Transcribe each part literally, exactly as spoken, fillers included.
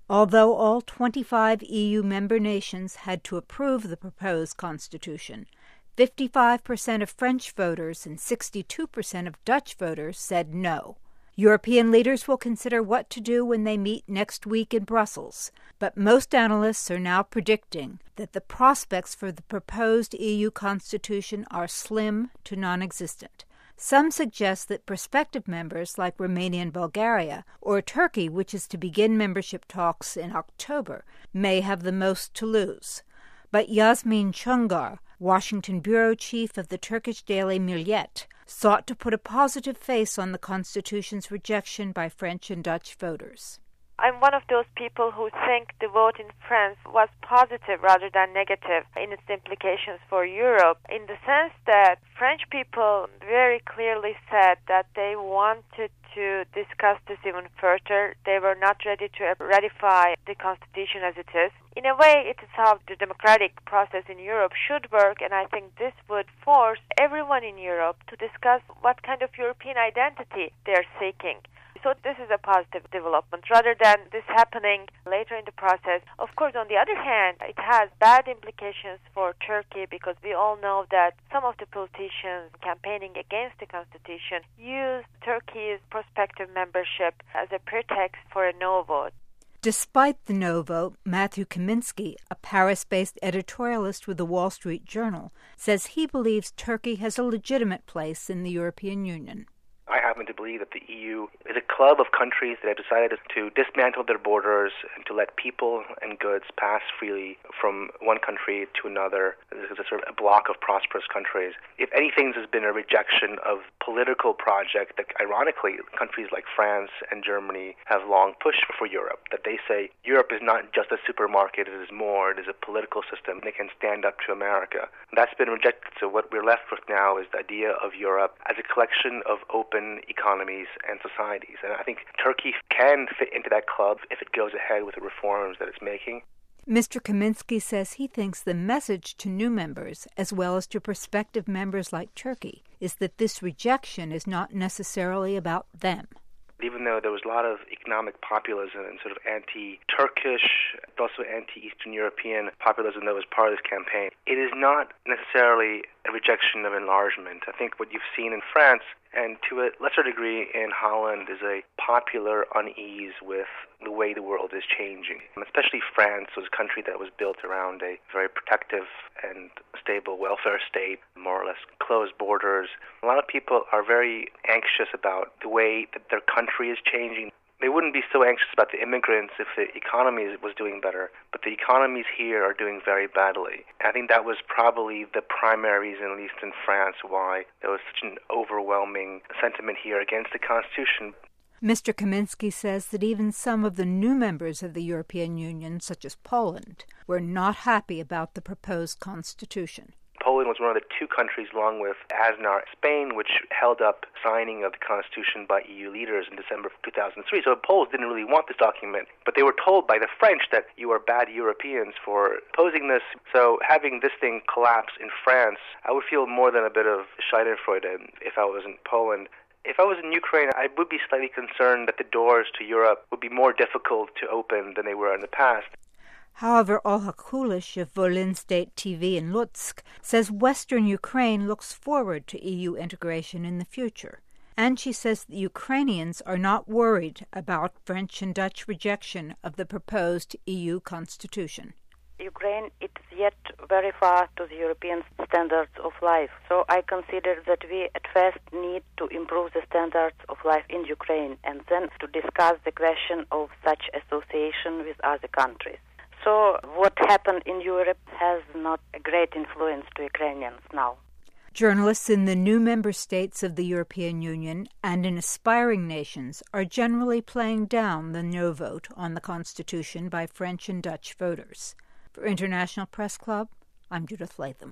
Although all twenty-five E U member nations had to approve the proposed constitution, fifty-five percent of French voters and sixty-two percent of Dutch voters said no. European leaders will consider what to do when they meet next week in Brussels, but most analysts are now predicting that the prospects for the proposed E U constitution are slim to non-existent. Some suggest that prospective members like Romania and Bulgaria, or Turkey, which is to begin membership talks in October, may have the most to lose. But Yasmin Çongar, Washington bureau chief of the Turkish daily Milliyet, sought to put a positive face on the Constitution's rejection by French and Dutch voters. I'm one of those people who think the vote in France was positive rather than negative in its implications for Europe, in the sense that French people very clearly said that they wanted to discuss this even further. They were not ready to ratify the Constitution as it is. In a way, it is how the democratic process in Europe should work, and I think this would force everyone in Europe to discuss what kind of European identity they're seeking. So this is a positive development rather than this happening later in the process. Of course, on the other hand, it has bad implications for Turkey because we all know that some of the politicians campaigning against the constitution use Turkey's prospective membership as a pretext for a no vote. Despite the no vote, Matthew Kaminsky, a Paris-based editorialist with the Wall Street Journal, says he believes Turkey has a legitimate place in the European Union. I happen to believe that the E U is a club of countries that have decided to dismantle their borders and to let people and goods pass freely from one country to another. This is a sort of a block of prosperous countries. If anything, there's been a rejection of political project that, ironically, countries like France and Germany have long pushed for Europe, that they say Europe is not just a supermarket, it is more, it is a political system that can stand up to America. That's been rejected, so what we're left with now is the idea of Europe as a collection of open economies and societies. And I think Turkey can fit into that club if it goes ahead with the reforms that it's making. Mister Kaminsky says he thinks the message to new members, as well as to prospective members like Turkey, is that this rejection is not necessarily about them. Even though there was a lot of economic populism and sort of anti-Turkish, also anti-Eastern European populism that was part of this campaign, it is not necessarily a rejection of enlargement. I think what you've seen in France, and to a lesser degree in Holland, is a popular unease with the way the world is changing. Especially France was a country that was built around a very protective and stable welfare state, more or less closed borders. A lot of people are very anxious about the way that their country is changing. They wouldn't be so anxious about the immigrants if the economy was doing better, but the economies here are doing very badly. I think that was probably the primary reason, at least in France, why there was such an overwhelming sentiment here against the Constitution. Mister Kaminsky says that even some of the new members of the European Union, such as Poland, were not happy about the proposed constitution. Poland was one of the two countries, along with Aznar, Spain, which held up signing of the Constitution by E U leaders in December of two thousand three. So the Poles didn't really want this document, but they were told by the French that you are bad Europeans for opposing this. So having this thing collapse in France, I would feel more than a bit of Schadenfreude if I was in Poland. If I was in Ukraine, I would be slightly concerned that the doors to Europe would be more difficult to open than they were in the past. However, Olha Kulish of Volyn State T V in Lutsk says Western Ukraine looks forward to E U integration in the future. And she says the Ukrainians are not worried about French and Dutch rejection of the proposed E U constitution. Ukraine is yet very far to the European standards of life. So I consider that we at first need to improve the standards of life in Ukraine and then to discuss the question of such association with other countries. So what happened in Europe has not a great influence to Ukrainians now. Journalists in the new member states of the European Union and in aspiring nations are generally playing down the no vote on the Constitution by French and Dutch voters. For International Press Club, I'm Judith Latham.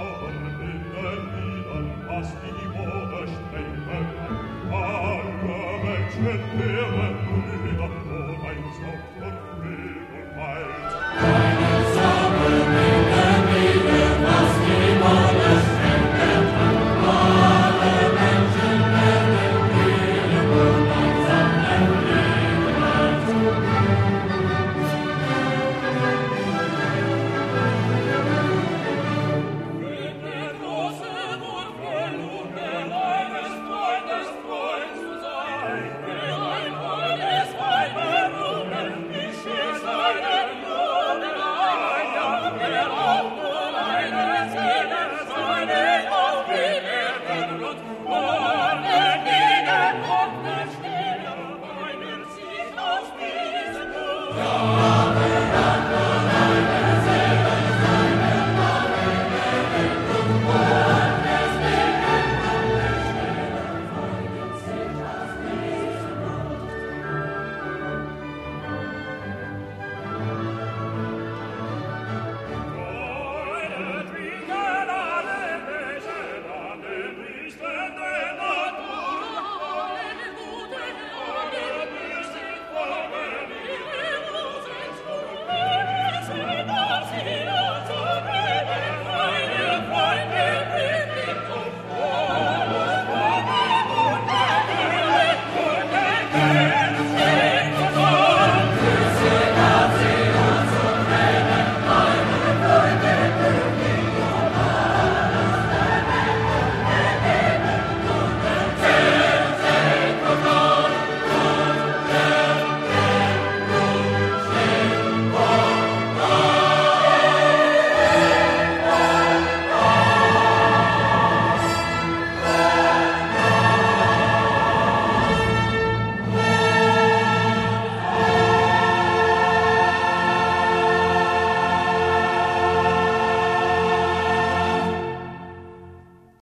Was die Mode streng, Schön wäre Brüder, wo ein sanfter Frieden weilt.